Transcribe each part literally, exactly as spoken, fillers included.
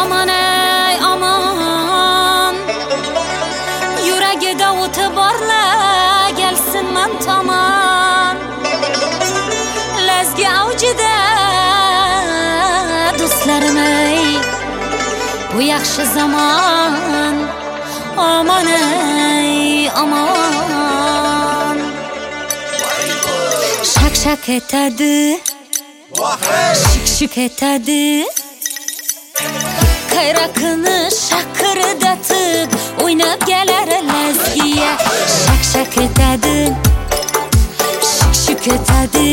Aman ey aman, yuragida o'ti borlar gelsin man tomon. Lazgi avjida do'stlarim ey, bu yaxshi zamon. Aman ey aman, shak shak etadi, shik shik etadi, qayraqini shaqirdatib o'ynab kelar lazgiya. Shak shak etadi, shik shik etadi,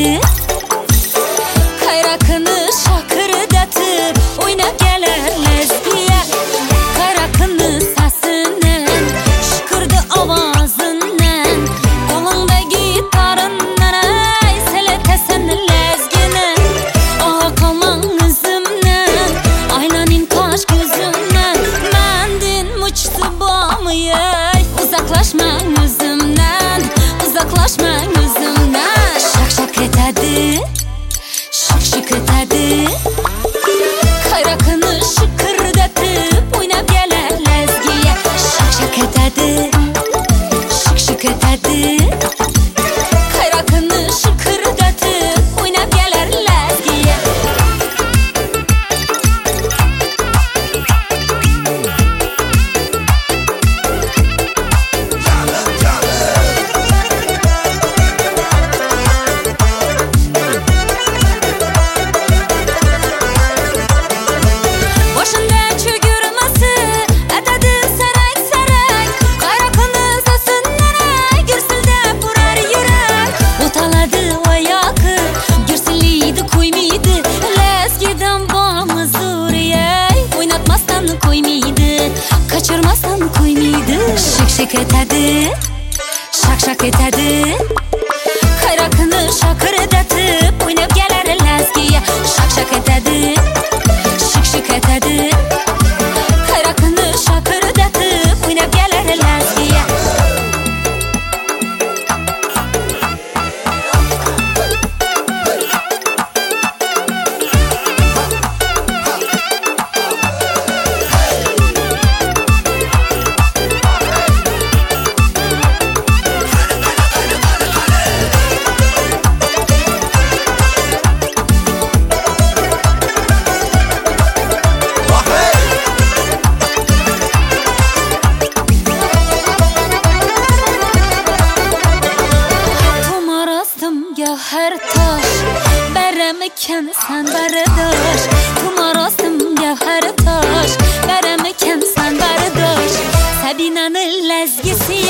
qayraqini shaqirdatib o'ynab kelar lazgiya. Qayraqini sasidan, shukurdi ovozidan, qo'lingdagi tarindan ay silatasan lazgini. Oh qalmang o'zimdan, aylaning tosh ko'zimdan, mendin muchsi bo'lmay, uzoqlashmang o'zimdan, uzoqlashmang o'zimdan. Shak shak etadi, shik shik etadi, qayraqini shiqirdatib o'ynab kelar lazgiya. Shak shak etadi, shik shik etadi, qayraqini shiqirdatib o'ynab kelar lazgiya. Boshimda chugurmasi atadi sarak sarak, qayraqini sasidan ay girsildab urar yurak. O'taladi oyoqi, girsillaydi qo'ymaydi, lazgidan bormiz zo'riyay, o'ynatmasdan qo'ymaydi, qochirmasdan qo'ymaydi. Shik shik etadi, shak shak etadi, qayraqini shaqirdatib o'ynab kelar lazgiya. Shak shak etadi, shik shik etadi, qayraqini shaqirdatib o'ynab kelar lazgiya. Her taş beremiken sen bardosh, tumarostimga her taş beremiken sen bardosh. Sabinaning lazgisi